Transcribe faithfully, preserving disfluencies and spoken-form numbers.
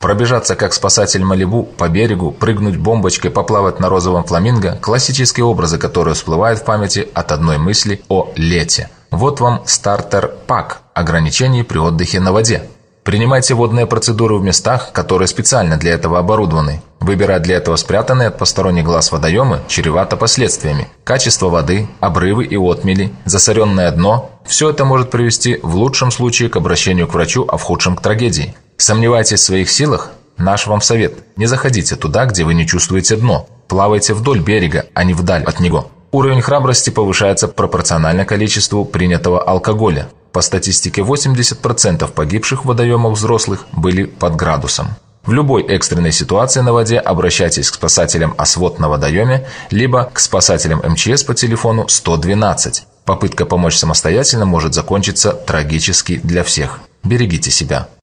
Пробежаться как спасатель Малибу по берегу, прыгнуть бомбочкой, поплавать на розовом фламинго – классические образы, которые всплывают в памяти от одной мысли о лете. Вот вам стартер-пак ограничений при отдыхе на воде. Принимайте водные процедуры в местах, которые специально для этого оборудованы. Выбирать для этого спрятанные от посторонних глаз водоемы чревато последствиями. Качество воды, обрывы и отмели, засоренное дно – все это может привести в лучшем случае к обращению к врачу, а в худшем к трагедии. Сомневаетесь в своих силах? Наш вам совет – не заходите туда, где вы не чувствуете дно. Плавайте вдоль берега, а не вдаль от него. Уровень храбрости повышается пропорционально количеству принятого алкоголя. По статистике, восемьдесят процентов погибших в водоемах взрослых были под градусом. В любой экстренной ситуации на воде обращайтесь к спасателям ОСВОД на водоеме, либо к спасателям эм че эс по телефону сто двенадцать. Попытка помочь самостоятельно может закончиться трагически для всех. Берегите себя.